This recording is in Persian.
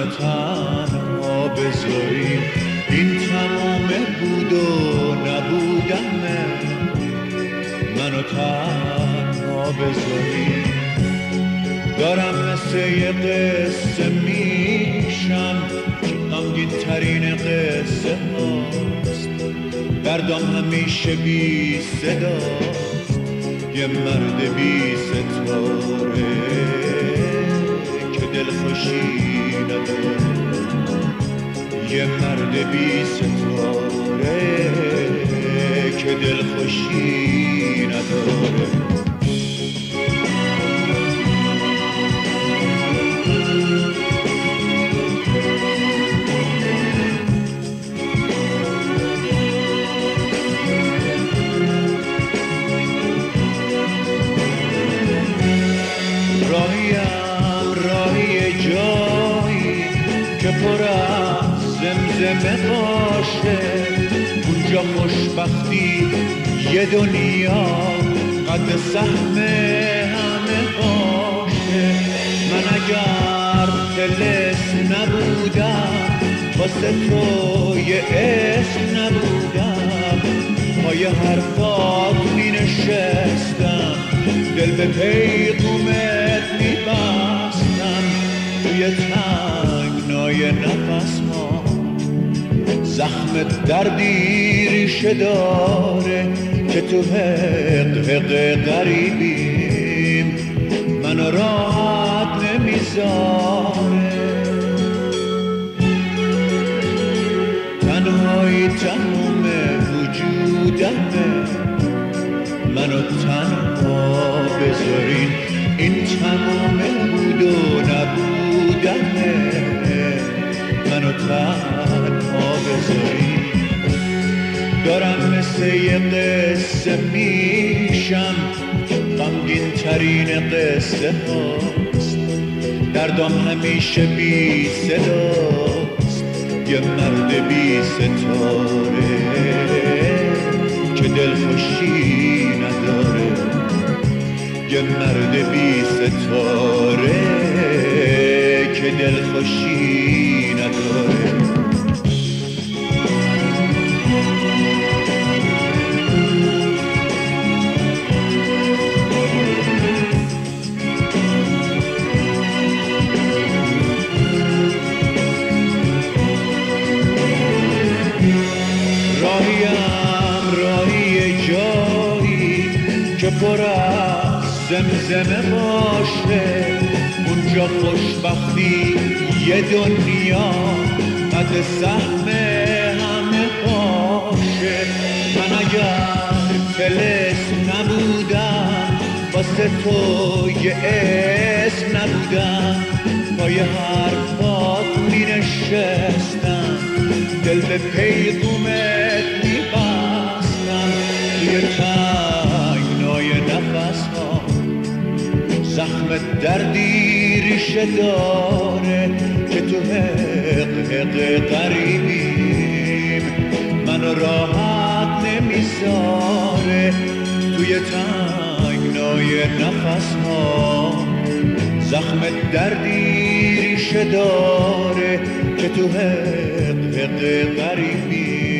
منو تنها بذاری، این تمام بود و نبودمه. منو تنها بذاری، دارم مثل یه قصه میشم که غمگین ترین قصه هاست. دردم همیشه بی صداست، یه مرد بی ستاره که دلخوشی نداره. یه مرد بی ستاره که دلخوشی نداره. راهی جایی که پر از زمزمه باشه، اونجا خوشبختی یه دنیا قد سهم همه باشه. من اگر طلسم نبودم، واسه تو یه اسم نبودم، پای حرفات می نشستم، دل به پیغومت می بستم. توی تنگنای نفس ها زخم دردی ریشه داره که تو حق غریبیم منو راحت نمیذاره. تنهایی تموم وجودمه، منو تنها بذارین، این تمام بود و نبودمه. منو تنها بذارین، دارم مثل یه قصه میشم که غمگین ترین قصه هاست. دردم همیشه بی صداست، یه مرد بی ستاره که دلخوشی نداره. یه مرد بی ستاره که دلخوشی نداره. راهی جایی که پر از زمزمه باشه، اونجا خوشبختی یه دنیا قد سهم همه باشه. من اگر طلسم نبودم، واسه تو یه اسم نبودم، پای حرفات می نشستم، دل به پیغومت می بستم. توی تنگنای نفس ها زخم دردی ریشه داره که تو حق غریبیم منو راحت نمیذاره. توی تنگنای نفس ها زخم دردی ریشه داره که تو حق غریبیم